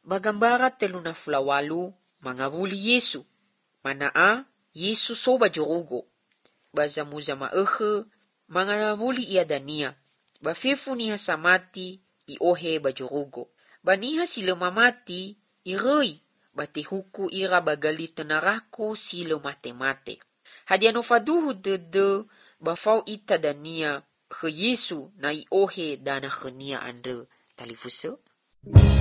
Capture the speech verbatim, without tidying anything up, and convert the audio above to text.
bagambara telu na fulawalu mangabuli Yesu. Manaa Yesu so bajurugo. Bazamuza maehe manganabuli ia dania. Bafefu niha samati iohe bajurugo. Baniha sila mamati irei batihuku ira bagali tenarako sila mate-mate. Hadiano faduhu dede bafau ita dania ke Yesu na iohe dana khenia andre talifuso.